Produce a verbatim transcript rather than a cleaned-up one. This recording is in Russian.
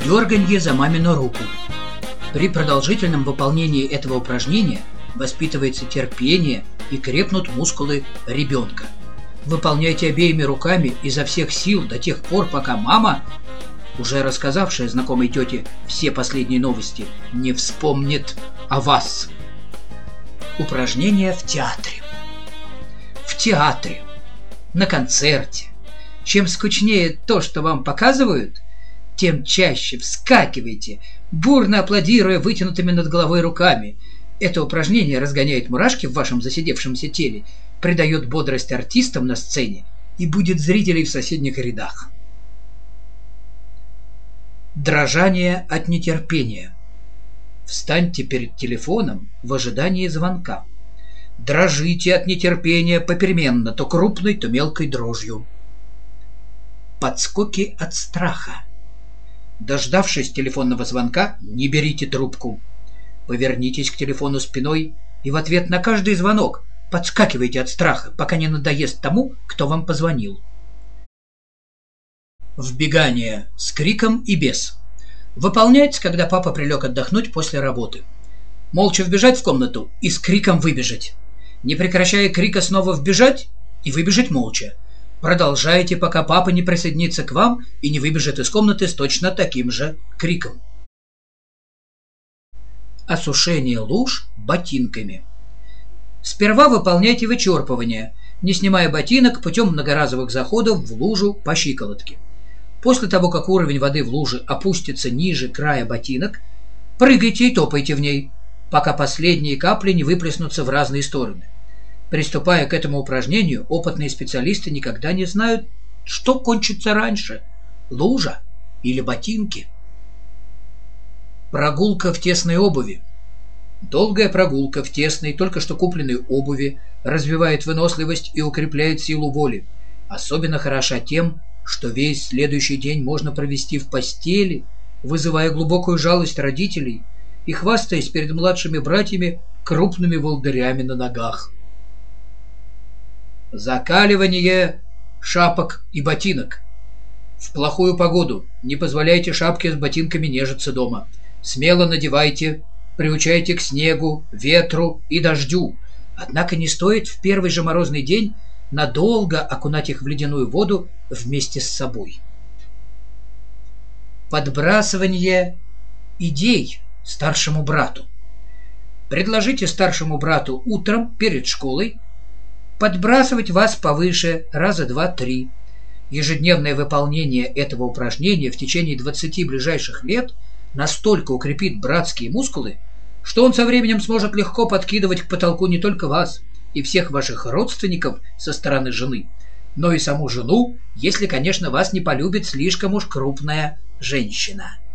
Дерганье за мамину руку. При продолжительном выполнении этого упражнения воспитывается терпение и крепнут мускулы ребенка. Выполняйте обеими руками изо всех сил до тех пор, пока мама, уже рассказавшая знакомой тете все последние новости, не вспомнит о вас. Упражнения в театре. В театре, на концерте. Чем скучнее то, что вам показывают, тем чаще вскакивайте, бурно аплодируя вытянутыми над головой руками. Это упражнение разгоняет мурашки в вашем засидевшемся теле, придает бодрость артистам на сцене и будет зрителей в соседних рядах. Дрожание от нетерпения. Встаньте перед телефоном в ожидании звонка. Дрожите от нетерпения попеременно, то крупной, то мелкой дрожью. Подскоки от страха. Дождавшись телефонного звонка, не берите трубку. Повернитесь к телефону спиной и в ответ на каждый звонок подскакивайте от страха, пока не надоест тому, кто вам позвонил. Вбегание с криком и без. Выполняется, когда папа прилег отдохнуть после работы. Молча вбежать в комнату и с криком выбежать. Не прекращая крика, снова вбежать и выбежать молча. Продолжайте, пока папа не присоединится к вам и не выбежит из комнаты с точно таким же криком. Осушение луж ботинками. Сперва выполняйте вычерпывание, не снимая ботинок путем многоразовых заходов в лужу по щиколотке. После того, как уровень воды в луже опустится ниже края ботинок, прыгайте и топайте в ней, пока последние капли не выплеснутся в разные стороны. Приступая к этому упражнению, опытные специалисты никогда не знают, что кончится раньше – лужа или ботинки. Прогулка в тесной обуви. Долгая прогулка в тесной, только что купленной обуви развивает выносливость и укрепляет силу воли. Особенно хороша тем, что весь следующий день можно провести в постели, вызывая глубокую жалость родителей и хвастаясь перед младшими братьями крупными волдырями на ногах. Закаливание шапок и ботинок. В плохую погоду не позволяйте шапке с ботинками нежиться дома. Смело надевайте, приучайте к снегу, ветру и дождю. Однако не стоит в первый же морозный день надолго окунать их в ледяную воду вместе с собой. Подбрасывание идей старшему брату. Предложите старшему брату утром перед школой подбрасывать вас повыше раза два-три. Ежедневное выполнение этого упражнения в течение двадцати ближайших лет настолько укрепит братские мускулы, что он со временем сможет легко подкидывать к потолку не только вас и всех ваших родственников со стороны жены, но и саму жену, если, конечно, вас не полюбит слишком уж крупная женщина.